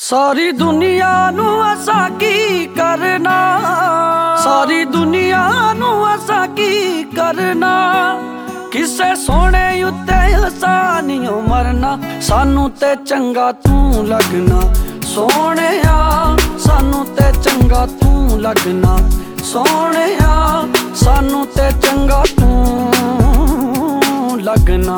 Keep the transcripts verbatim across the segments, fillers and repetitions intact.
सारी दुनिया नू असा की करना, सारी दुनिया नू असा की करना। किसे सोने उत्ते हसानियों मरना, सानू ते चंगा तू लगना सोहणिया, सानू ते चंगा तू लगना सोहणिया, सानू ते चंगा तू लगना।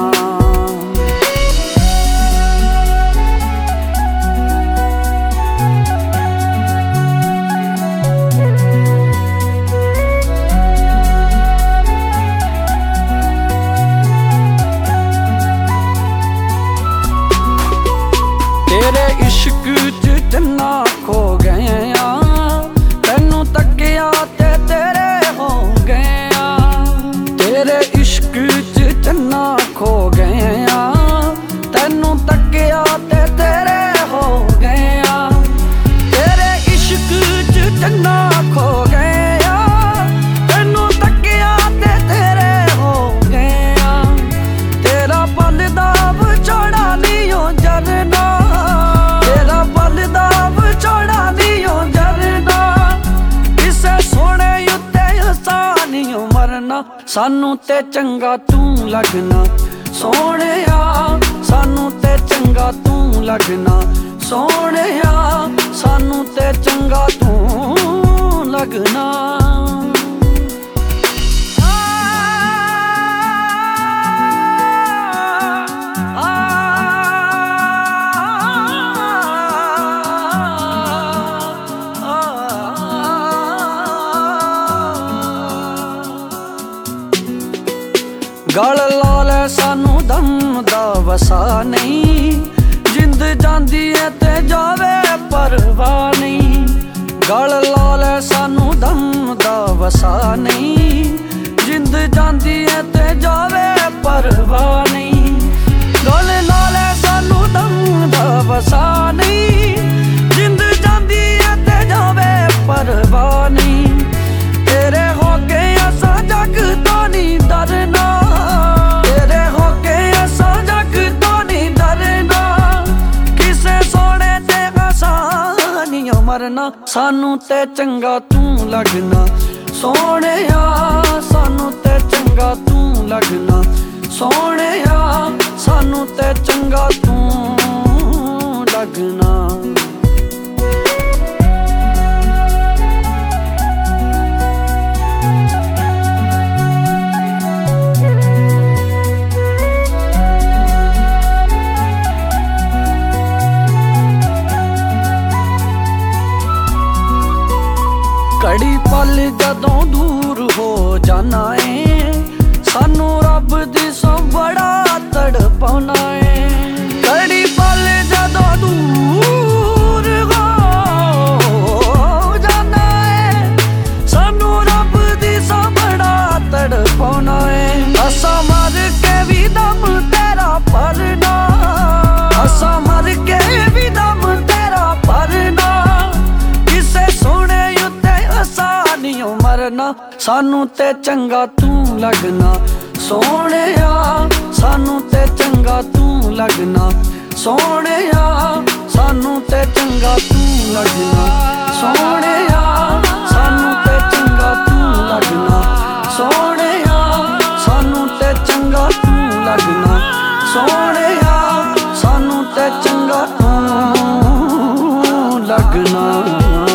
तेरे इश्क च जन्ना खो गए आ, तैनू तकिया ते तेरे हो गए आ। तेरे इश्क च जन्ना खो गए आ, तैनू तकिया ते तेरे हो गए आ। तेरे इश्क च जन्ना खो गए आ, तैनू तकिया ते तेरे हो गए आ। तेरा पल दा विछोड़ा लियो जरना, सानू ते चंगा तू लगना सोहणिया, सानू ते चंगा तू लगना सोहणिया, सानू ते चंगा तू लगना। गल ला ले सानू दम दा वसा नहीं, जिंद जांदी है ते जावे परवाह नहीं। गल ला ले सानू दम दा वसा नहीं, जिंद जांदी है ते जावे परवाह नहीं। गल ला ले सानू दम दा वसा नहीं, जिंद जांदी है ते जावे परवाह नहीं। तेरे हो के असा जग तो नहीं डरना, मरना सानू ते चंगा तू लगना सोहणिया, सानू ते चंगा तू लगना सोहणिया, सानू ते चंगा तू लगना। घड़ी पल जदों दूर हो जाना है, सानू रब दी सौ बड़ा तड़पाना है। घड़ी पल जदों दूर हो जाना है, सानू रब दी सौ बड़ा तड़पाना है। असा मर के भी दम तेरा भरना, असा मर के भी दम तेरा भरना। किसे सोने मरना, सानू ते चंगा तू लगना सोहणिया, सानू ते चंगा तू लगना सोहणिया, सानू ते चंगा तू लगना सोहणिया, सानू ते चंगा तू लगना सोहणिया, सानू ते चंगा तू लगना सोहणिया, सानू ते चंगा तू लगना।